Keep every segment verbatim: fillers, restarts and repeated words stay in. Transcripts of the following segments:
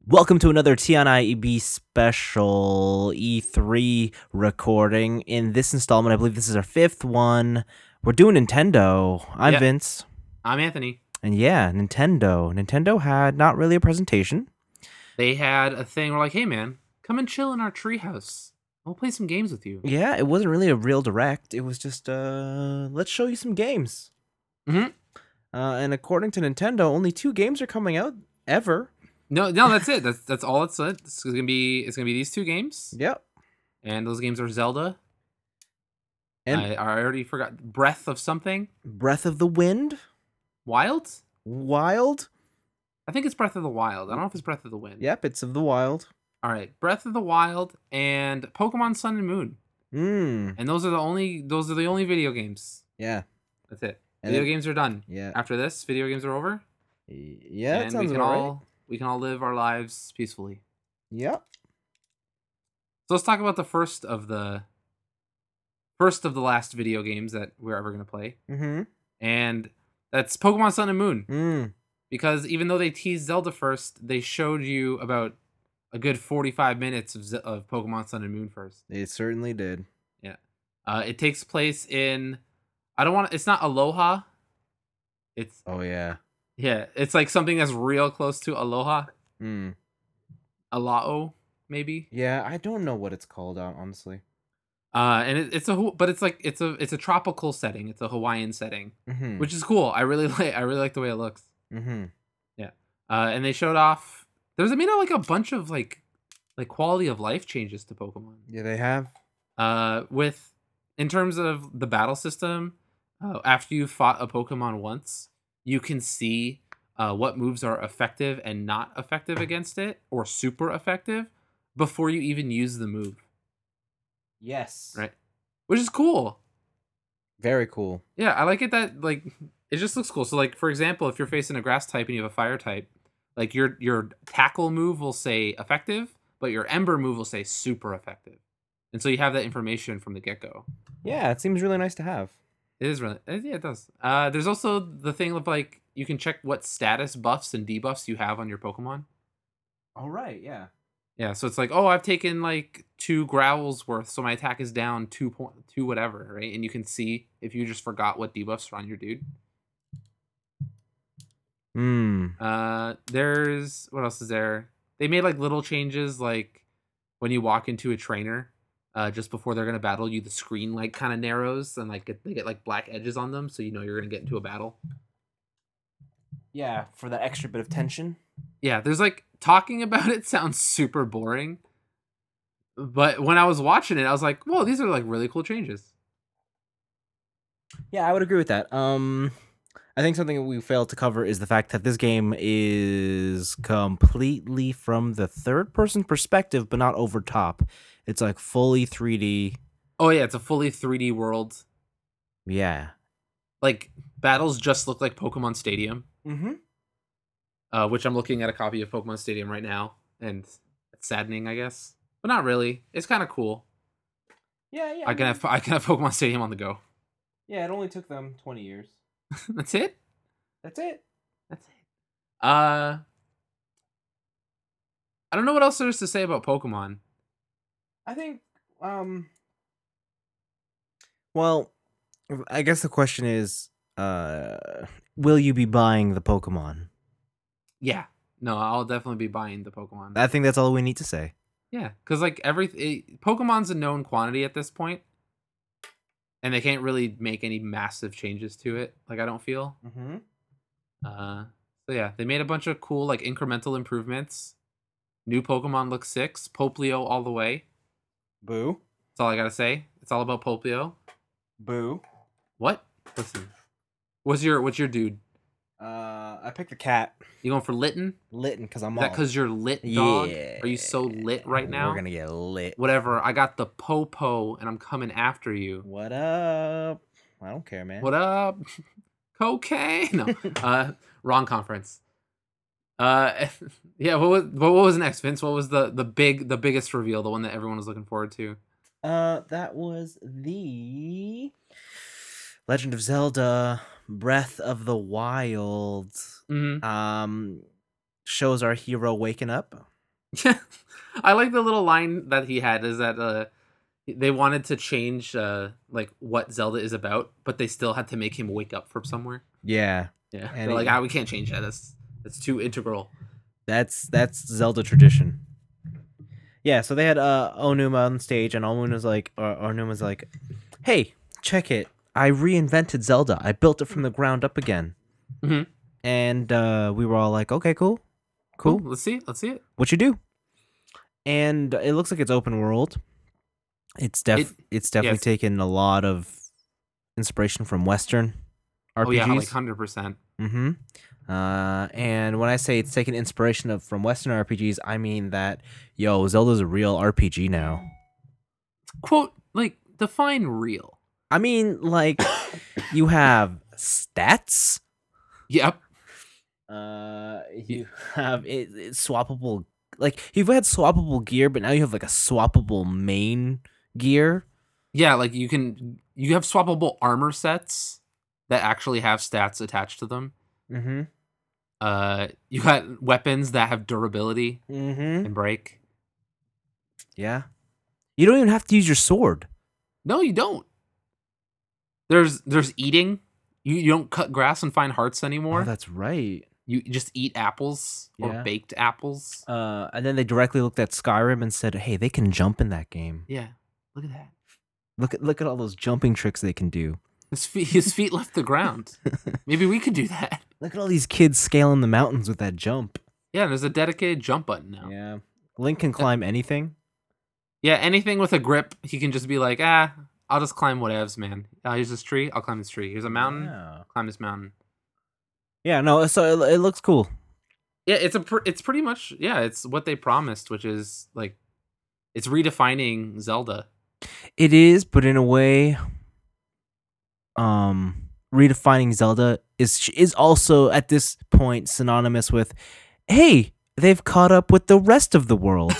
Welcome to another T N I E B special E three recording. In this installment, I believe this is our fifth one. We're doing Nintendo. I'm Yeah. Vince. I'm Anthony. And yeah, Nintendo. Nintendo had not really a presentation. They had a thing where like, hey man, come and chill in our treehouse. We'll play some games with you. Yeah, it wasn't really a real direct. It was just, uh, let's show you some games. Mm-hmm. Uh, and according to Nintendo, only two games are coming out ever. No, no, that's it. That's that's all it's it. It's gonna be it's gonna be these two games. Yep. And those games are Zelda. And I, I already forgot Breath of something. Breath of the Wind. Wild? Wild. I think it's Breath of the Wild. I don't know if it's Breath of the Wind. Yep, it's of the Wild. All right, Breath of the Wild and Pokemon Sun and Moon. Hmm. And those are the only those are the only video games. Yeah. That's it. And video then- games are done. Yeah. After this, video games are over. Yeah, that and sounds we can about right. all we can all live our lives peacefully. Yep. So let's talk about the first of the first of the last video games that we're ever gonna play, Mm-hmm. and that's Pokemon Sun and Moon. Mm. Because even though they teased Zelda first, they showed you about a good forty-five minutes of, Ze- of Pokemon Sun and Moon first. It certainly did. Uh, it takes place in I don't want it's not Aloha. It's Oh yeah. yeah, it's like something that's real close to Aloha, Mm. Alao maybe. Yeah, I don't know what it's called, hon- honestly. Uh, and it, it's a Hu- but it's like it's a it's a tropical setting. It's a Hawaiian setting, Mm-hmm. which is cool. I really like I really like the way it looks. Mm-hmm. Uh, and they showed off. There's I mean like a bunch of like like quality of life changes to Pokemon. Yeah, they have. Uh, with in terms of the battle system, uh, after you fought a Pokemon once, you can see uh, what moves are effective and not effective against it, or super effective, before you even use the move. Yes. Right. Which is cool. Very cool. Yeah, I like it that like it just looks cool. So like for example, if you're facing a grass type and you have a fire type, like your your tackle move will say effective, but your ember move will say super effective. And so you have that information from the get-go. Yeah, it seems really nice to have. It is really uh, yeah, it does. Uh there's also the thing of like you can check what status buffs and debuffs you have on your Pokemon. All right. Yeah. Yeah, so it's like, oh, I've taken like two growls worth, so my attack is down two point two whatever, right? And you can see if you just forgot what debuffs are on your dude. Hmm. Uh, there's what else is there? They made like little changes, like when you walk into a trainer, uh, just before they're gonna battle you, the screen like kind of narrows and like get, they get like black edges on them, so you know you're gonna get into a battle. Yeah, for that extra bit of tension. Yeah, there's like talking about it sounds super boring, but when I was watching it, I was like, whoa, these are like really cool changes. Yeah, I would agree with that. Um, I think something we failed to cover is the fact that this game is completely from the third-person perspective, but not over top. It's like fully three D. Oh yeah, it's a fully three D world. Yeah. Like battles just look like Pokemon Stadium. Mm-hmm. Uh, which I'm looking at a copy of Pokemon Stadium right now, and it's saddening, I guess, but not really. It's kind of cool. Yeah, yeah. I can have I can have Pokemon Stadium on the go. Yeah, it only took them twenty years. That's it. That's it. That's it. Uh, I don't know what else there is to say about Pokemon. I think, um, well, I guess the question is, uh, will you be buying the Pokemon? Yeah, no, I'll definitely be buying the Pokemon. I think that's all we need to say. Yeah, because like every it, Pokemon's a known quantity at this point, and they can't really make any massive changes to it. Like I don't feel. Mm-hmm. Uh, so yeah, they made a bunch of cool like incremental improvements. New Pokemon look six, Poplio all the way. Boo. That's all I gotta say. It's all about Poplio. Boo. What? Listen, what's your what's your dude? Uh, I picked the cat. You going for Litten? Litten, because I'm Is that all... because you're lit, dog? Yeah. Are you so lit right now? We're gonna get lit. Whatever. I got the Popo, and I'm coming after you. What up? I don't care, man. What up? Cocaine? No. uh, wrong conference. Uh, yeah. What was what was next, Vince? What was the the big the biggest reveal? The one that everyone was looking forward to? Uh, that was the Legend of Zelda Breath of the Wild. Mm-hmm. Um, shows our hero waking up. Yeah, I like the little line that he had. Is that uh, they wanted to change uh like what Zelda is about, but they still had to make him wake up from somewhere. Yeah, Yeah, and they're like, it, ah, we can't change that. That's that's too integral. that's that's Zelda tradition. Yeah, so they had uh Onuma on stage, and Onuma was like, or Onuma was like, "Hey, check it! I reinvented Zelda. I built it from the ground up again." Hmm. And uh, we were all like, "Okay, cool, Cool. cool. Let's see. Let's see it. What you do?" And it looks like it's open world. It's It def it's definitely yes. taken a lot of inspiration from Western Oh yeah, like R P Gs. hundred percent. Mm-hmm. Uh, and when I say it's taken inspiration of from Western R P Gs, I mean that yo, Zelda's a real R P G now. Quote like define real. I mean, like you have stats. Yep. Uh, you have it, it's swappable. Like you've had swappable gear, but now you have like a swappable main gear. Yeah, like you can you have swappable armor sets that actually have stats attached to them. Mm-hmm. Uh, you got weapons that have durability Mm-hmm. and break. Yeah. You don't even have to use your sword. No, you don't. There's there's eating. You you don't cut grass and find hearts anymore. Oh, that's right. You just eat apples or Yeah. baked apples. Uh, and then they directly looked at Skyrim and said, "Hey, they can jump in that game. Yeah, look at that. Look at look at all those jumping tricks they can do. His feet his feet left the ground. Maybe we could do that. Look at all these kids scaling the mountains with that jump. Yeah, there's a dedicated jump button now. Yeah, Link can climb anything. Yeah, anything with a grip, he can just be like, ah, I'll just climb whatevs, man. Uh, here's this tree, I'll climb this tree. Here's a mountain, Yeah. climb this mountain. Yeah. No. So it, it looks cool. Yeah, it's a pr- it's pretty much yeah, it's what they promised, which is like it's redefining Zelda. It is, but in a way, um, redefining Zelda is is also at this point synonymous with, hey, they've caught up with the rest of the world.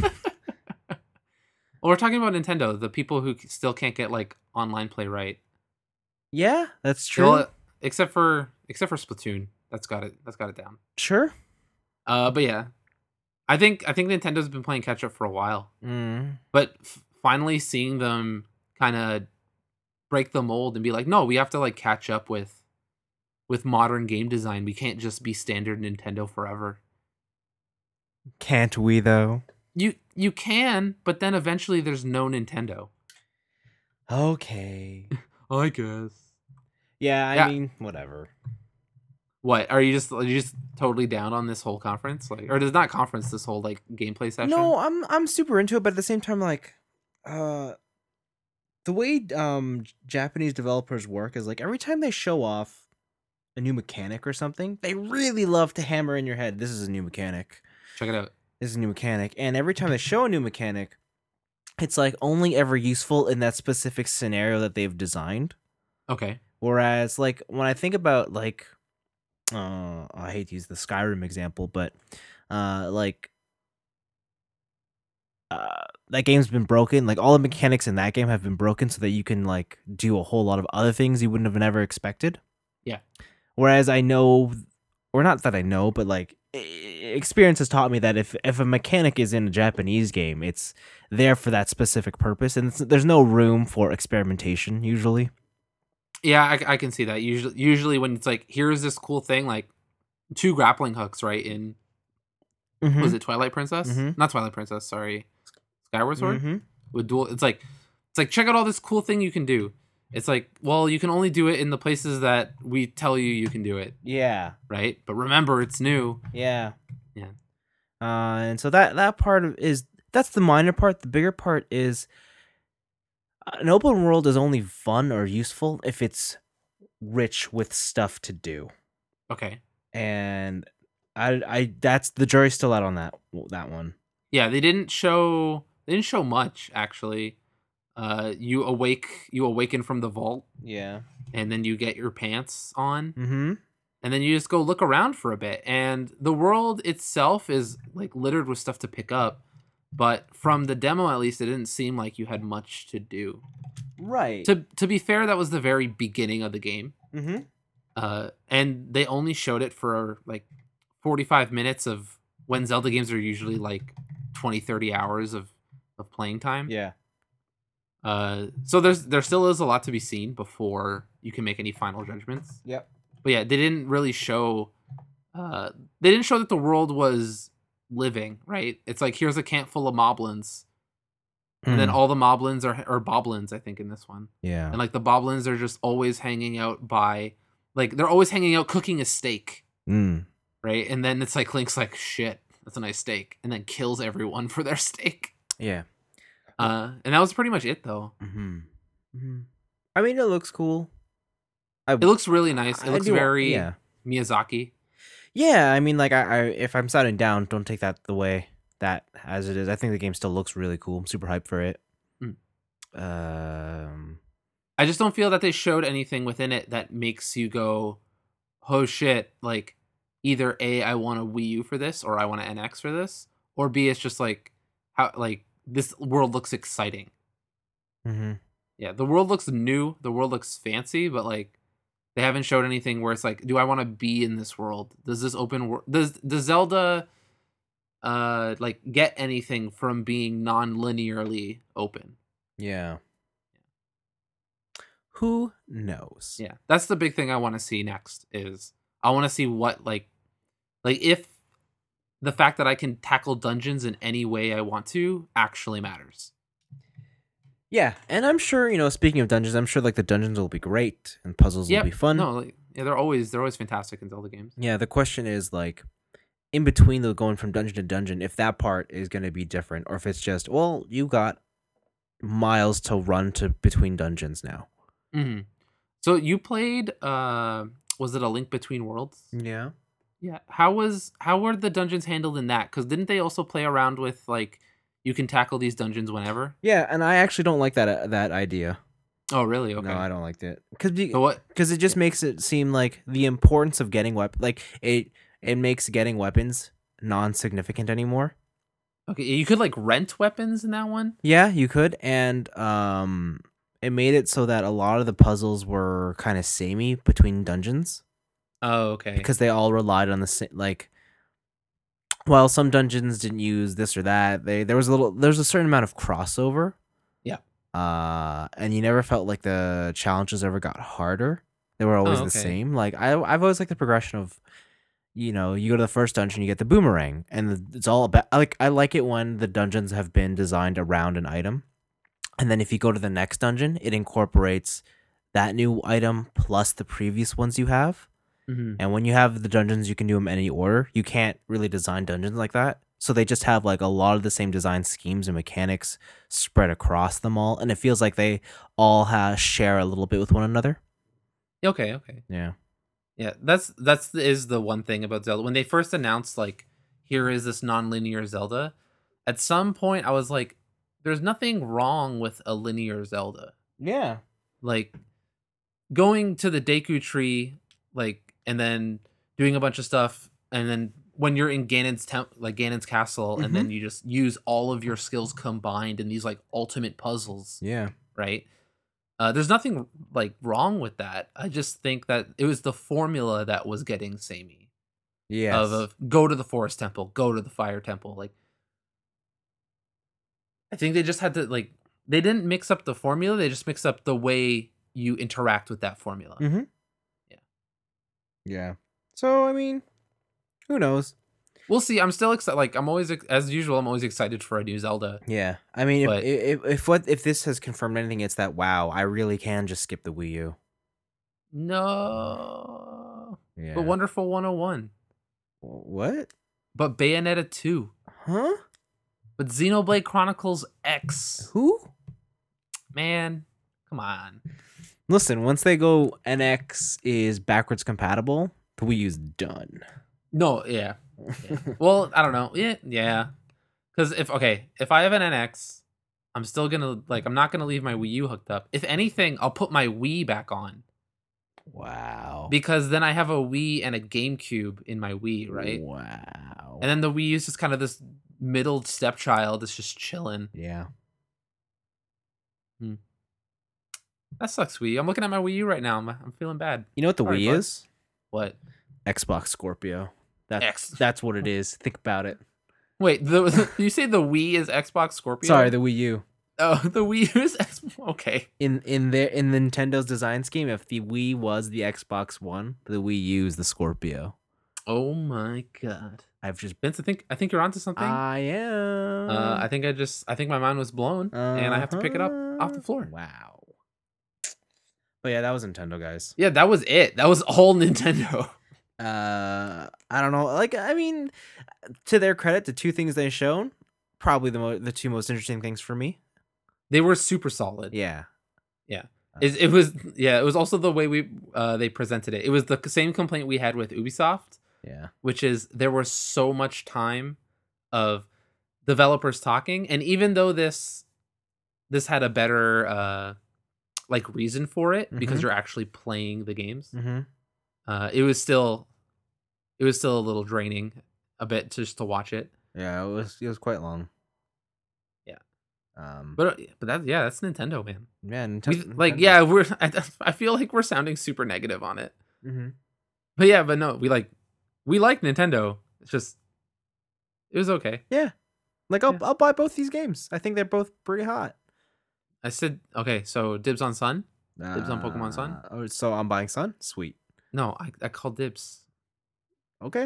Well, we're talking about Nintendo, the people who c- still can't get like online play right. Yeah, that's true. Well, except for except for Splatoon, that's got it. That's got it down. Sure. Uh, but yeah, I think I think Nintendo's been playing catch up for a while, Mm. but f- finally seeing them kind of break the mold and be like, no, we have to like catch up with with modern game design. We can't just be standard Nintendo forever. Can't we though? You you can, but then eventually there's no Nintendo. Okay. I guess. Yeah, I Yeah. mean, whatever. What are you just are you just totally down on this whole conference, like, or does not conference this whole like gameplay session? No, I'm I'm super into it, but at the same time, like, uh, the way um Japanese developers work is like every time they show off a new mechanic or something, they really love to hammer in your head, "This is a new mechanic. Check it out. This is a new mechanic." And every time they show a new mechanic, it's like only ever useful in that specific scenario that they've designed. Okay. Whereas, like, when I think about like, uh, I hate to use the Skyrim example, but uh, like uh, that game's been broken. Like all the mechanics in that game have been broken, so that you can like do a whole lot of other things you wouldn't have never expected. Yeah. Whereas I know, or not that I know, but like e- experience has taught me that if if a mechanic is in a Japanese game, it's there for that specific purpose, and it's, there's no room for experimentation usually. Yeah, I, I can see that. Usually, usually when it's like, here's this cool thing, like two grappling hooks, right? In Mhm. was it Twilight Princess? Mhm. Not Twilight Princess. Sorry, Skyward Sword Mhm. with dual. It's like it's like check out all this cool thing you can do. It's like, well, you can only do it in the places that we tell you you can do it, Yeah. right? But remember, it's new. Yeah. Yeah. Uh, and so that that part of is that's the minor part. The bigger part is uh, an open world is only fun or useful if it's rich with stuff to do. Okay. And I I that's the jury's still out on that that one. Yeah, they didn't show they didn't show much actually. Uh, you awake you awaken from the vault, Yeah. and then you get your pants on, Mm-hmm. and then you just go look around for a bit. And the world itself is like littered with stuff to pick up, but from the demo at least, it didn't seem like you had much to do. Right. To to be fair, that was the very beginning of the game. Mm-hmm. Uh, and they only showed it for like forty-five minutes of when Zelda games are usually like twenty, thirty hours of, of playing time. Yeah. Uh, so there's there still is a lot to be seen before you can make any final judgments. Yep. But yeah, they didn't really show. Uh, they didn't show that the world was living, right? It's like here's a camp full of moblins, and then Mm. all the moblins are or boblins, I think, in this one, Yeah. and like the boblins are just always hanging out by, like they're always hanging out cooking a steak, Mm. right? And then it's like Link's like shit, that's a nice steak, and then kills everyone for their steak. Yeah. Uh, and that was pretty much it, though. Mm-hmm. Mm-hmm. I mean, it looks cool. I, It looks really nice. It I looks do- very yeah. Miyazaki. Yeah, I mean, like, I, I if I'm sitting down, don't take that the way that as it is. I think the game still looks really cool. I'm super hyped for it. Mm. Um, I just don't feel that they showed anything within it that makes you go, oh shit, like either A, I want a Wii U for this, or I want an N X for this, or B, it's just like how like this world looks exciting. mm-hmm. Yeah, the world looks new, the world looks fancy, but like they haven't showed anything where it's like, do I want to be in this world? Does this open world does does Zelda uh like get anything from being non-linearly open? Yeah. Who knows? Yeah, that's the big thing I want to see next is I want to see what like like if the fact that I can tackle dungeons in any way I want to actually matters. Yeah, and I'm sure, you know, speaking of dungeons, I'm sure like the dungeons will be great and puzzles Yeah, will be fun. No, like, yeah, they're always they're always fantastic in Zelda games. Yeah, the question is like in between the going from dungeon to dungeon, if that part is going to be different or if it's just, well, you got miles to run to between dungeons now. Mm-hmm. So you played uh was it A Link Between Worlds? Yeah. Yeah. How was how were the dungeons handled in that? Because didn't they also play around with like you can tackle these dungeons whenever? Yeah, and I actually don't like that uh, that idea. Oh, really? Okay. No, I don't like it. Cuz So what? because it just makes it seem like the importance of getting weapon like it it makes getting weapons non-significant anymore. Okay, you could like rent weapons in that one. Yeah, you could, and um, it made it so that a lot of the puzzles were kind of samey between dungeons Oh, okay. because they all relied on the same. Like, while some dungeons didn't use this or that, they there was a little there's a certain amount of crossover. Yeah. Uh, and you never felt like the challenges ever got harder. They were always Oh, the okay. same. Like I I've always liked the progression of, you know, you go to the first dungeon, you get the boomerang, and the, it's all about. I like I like it when the dungeons have been designed around an item, and then if you go to the next dungeon, it incorporates that new item plus the previous ones you have. Mm-hmm. And when you have the dungeons, you can do them in any order. You can't really design dungeons like that, so they just have like a lot of the same design schemes and mechanics spread across them all, and it feels like they all have share a little bit with one another. Okay, okay. Yeah. Yeah, that's that's the, is the one thing about Zelda. When they first announced like here is this non-linear Zelda, at some point I was like there's nothing wrong with a linear Zelda. Yeah. Like going to the Deku tree like and then doing a bunch of stuff and then when you're in Ganon's temp like Ganon's castle and then you just use all of your skills combined in these like ultimate puzzles, Yeah. right? Uh, there's nothing like wrong with that. I just think that it was the formula that was getting samey. Yes. Of, of go to the forest temple, go to the fire temple. Like, I think they just had to like they didn't mix up the formula. They just mixed up the way you interact with that formula. Mm-hmm. Yeah. Yeah. So I mean, who knows? We'll see. I'm still excited. Like I'm always ex- as usual. I'm always excited for a new Zelda. Yeah. I mean, if But- if, if what if this has confirmed anything, it's that wow, I really can just skip the Wii U. No. Yeah. But Wonderful one oh one. What? But Bayonetta two. Huh? But Xenoblade Chronicles X. Who? Man, come on. Listen, once they go N X is backwards compatible, the Wii U's done. No, yeah. yeah. Well, I don't know. Yeah, yeah. Because if okay, if I have an N X, I'm still gonna like I'm not gonna leave my Wii U hooked up. If anything, I'll put my Wii back on Wow. because then I have a Wii and a GameCube in my Wii, right? Wow. And then the Wii is just kind of this middle stepchild that's just chilling. Yeah. That sucks, Wii. I'm looking at my Wii U right now. I'm, I'm feeling bad. You know what the Sorry, Wii bud. is? What? Xbox Scorpio. That X. that's what it is. Think about it. Wait, the you say the Wii is Xbox Scorpio? Sorry, the Wii U. Oh, the Wii U is Xbox. Okay. In in their in Nintendo's design scheme, if the Wii was the Xbox One, the Wii U is the Scorpio. Oh my god. I've just Vince, I think I think you're onto something. I am. Uh, I think I just I think my mind was blown, and I have to pick it up off the floor. Wow. But yeah, that was Nintendo, guys. Yeah, that was it. That was all Nintendo. Uh, I don't know. Like, I mean, to their credit, the two things they shown, probably the mo- the two most interesting things for me. They were super solid. Yeah. Yeah. It, it was yeah. It was also the way we uh they presented it. It was the same complaint we had with Ubisoft. Yeah. Which is there was so much time of developers talking, and even though this this had a better uh like reason for it, because Mhm. you're actually playing the games, Mm-hmm. uh it was still it was still a little draining a bit just to watch it. Yeah, it was it was quite long. Yeah. Um. But uh, but that yeah, that's Nintendo, man. Yeah. We, Nintendo, like yeah, we're I, I feel like we're sounding super negative on it. Mm-hmm. But yeah, but no, we like we like Nintendo. It's just it was okay. Yeah. Like I'll Yeah. I'll buy both these games. I think they're both pretty hot. I said okay, so dibs on Sun. Dibs on Pokemon Sun? Uh, oh, so I'm buying Sun. Sweet. No, I I called dibs. Okay.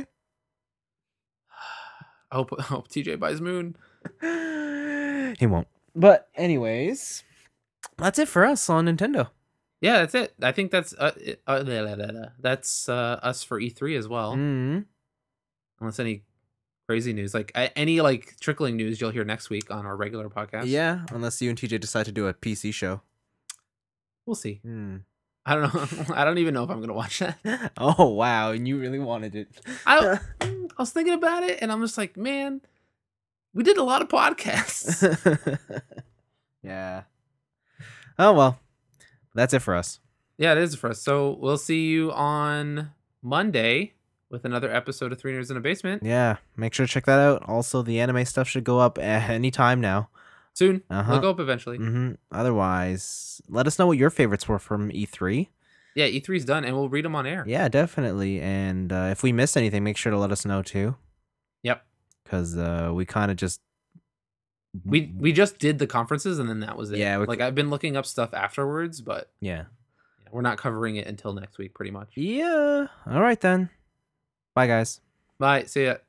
I hope, I hope T J buys Moon. He won't. But anyways, that's it for us on Nintendo. Yeah, that's it. I think that's uh, it- uh, la- la- la- la. that's uh, us for E three as well. Mm-hmm. Unless any crazy news, like a- any like trickling news, you'll hear next week on our regular podcast. Yeah, unless you and T J decide to do a P C show. We'll see. Hmm. I don't know. I don't even know if I'm gonna watch that. Oh wow, and you really wanted it. I I was thinking about it, and I'm just like, man, we did a lot of podcasts. Yeah. Oh well, that's it for us. Yeah, it is for us. So we'll see you on Monday with another episode of Three Nerds in a Basement. Yeah, make sure to check that out. Also, the anime stuff should go up at any time now. Soon. Uh-huh. They'll go up eventually. Mm-hmm. Otherwise, let us know what your favorites were from E three. Yeah, E three's done, and we'll read them on air. Yeah, definitely. And uh, if we missed anything, make sure to let us know too. Yep. Because uh, we kind of just We we just did the conferences, and then that was it. Yeah, we- like I've been looking up stuff afterwards, but yeah. we're not covering it until next week, pretty much. Yeah. All right then. Bye, guys. Bye. See ya.